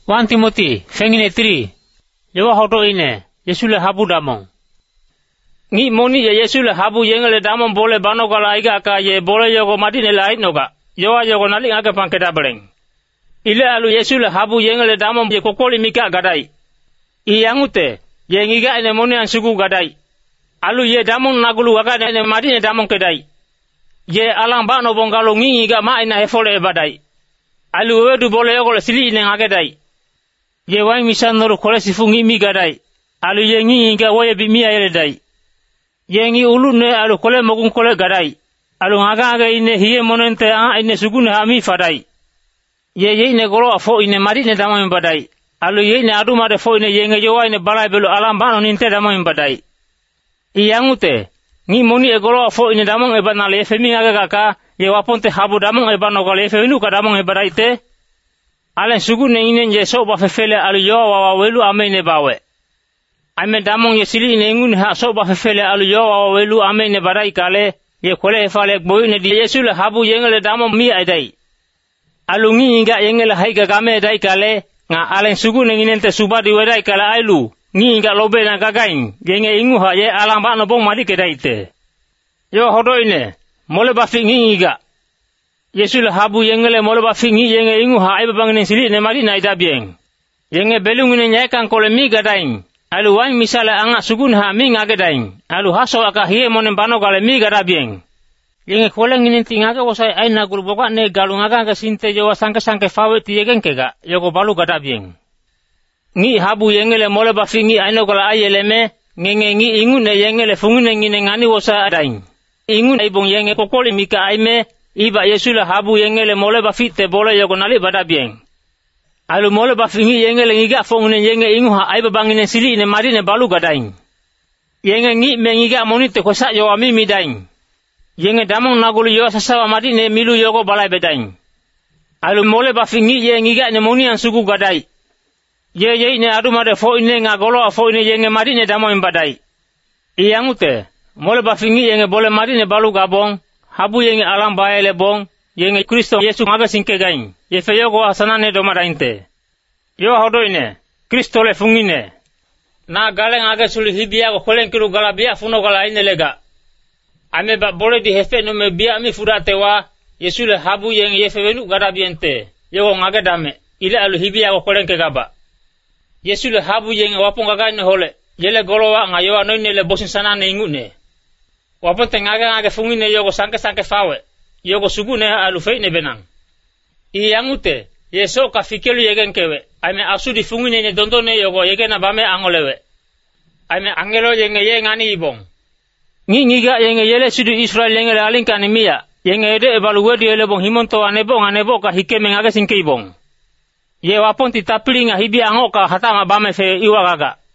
1 Timothy fengine 3 Yewa hoto ine Yesule habu damong Ngi moni ye Yesule habu yengele damong bole banokala aiga ka ye bole yogo madine lait noga Yewa yogo nali aga panketa beleng Ile alu Yesule habu yengele damong ye kokoli mika gadai Iyangute ye ngiga ene moni an sugu gadai Alu ye damong nagulu aga ene madine damong kedai Ye alang ba no bongalo ngiga ma ina hefole badai Alu wedu bole yogo sili ine ngagedai Ye wang misan noru kole sifungi mi gadai. Alu ye ngiga woye bimia ele dai. Ye ngi ulu ne alu kole mogun kole gadai. Alu ngaga ine hiye monente ine sugune hami fadai. Ye ine golo afo ine marine damo badai. Alu ye ine adu mare fo ine ye ngejowa ine balai belu alam bano ninte damo badai. Iyangute ngi moni e golo afo ine damo e banale femi ngaga kaka ye waponte habu damo e bano gole fenu ka damo e badai te. Alen sugune ine je so ba fefele alu yo wa welu amene bawe. Ame damong ye sili ine ngun ha so ba fefele alu yo wa welu amene barai kale ye kole efale boyne di Yesule habu yengele damong mi aidai. Alu ngi inga yengele haiga game dai kale nga alen sugune ine te subadi wedai kale ailu ngi inga lobe na gagain yenge ingu ha ye alang ba no bong madi kedai te. Yo hodo ine mole ba fi ngi inga Yesule habu yengele mole ba fingi yenge ingu ha aiba bangene sili ne mari na idabieng. Yenge belungune nyakan kole mi gadaing. Alu wang misale anga sugun ha mi ngagadaing. Alu haso aka hiye monen bano kale mi gadabieng. Yenge kole nginin tingaga wasai aina gulboka ne galungaga ga sinte jowa sangke fawe ti yegen kega yoko balu gadabieng. Ngi habu yengele mole ba fingi aino kala ayeleme ngenge ngi ingu ne yengele fungune ngine ngani wasa adaing. Ingu ibong yenge kokoli mika aime Iba Yesule habu yengele mole ba fitte bole yogo nali badabieng. Alu mole ba fingi yengele ngiga fongune yenge ingu ha aiba bangine sili ine marine balu gadaing. Yenge ngi mengiga monite kosa yo amimi daing. Yenge damong nagulu yo sasawa marine milu yogo balai bedaing. Alu mole ba fingi yengiga ne moni an sugu gadai. Ye ine adu made fo ine ngagolo fo ine yenge marine damong badai. Iyangute mole ba fingi yenge bole marine balu gabong. Habu yenge alam baele bong, yenge Kristo Yesu maga sinke gaing, ye feyogo asanane domadainte. Yo hodo ine, Kristo le fungine. Na galeng aga suli hibia ko kolen kiru gala bia funo gala ine lega. Ame ba bole di hefe no me bia mi furate wa, Yesu le habu yenge ye fevenu gada biente, yogo ngaga dame, ile alu hibia ko kolen ke gaba. Yesu le habu yenge wapong gaga ine hole, yele golowa ngayowa no ine le bosin sanane ingune. Wapon tengaga fungine yogo sanke fawe yogo sugune alu feine benang iyangute yeso ka fikelu yegen kewe ame asudi fungine ne dondone yogo yegena bame angolewe ame angelo yenge yengani ibong ngiga yenge yele sudu Israel yenge alinkani mia yenge ede ebalu wedi ele bong himonto anebo ka hikeme ngaga sinke ibong ye wapon ti taplinga hibi angoka hatama bame fe iwagaga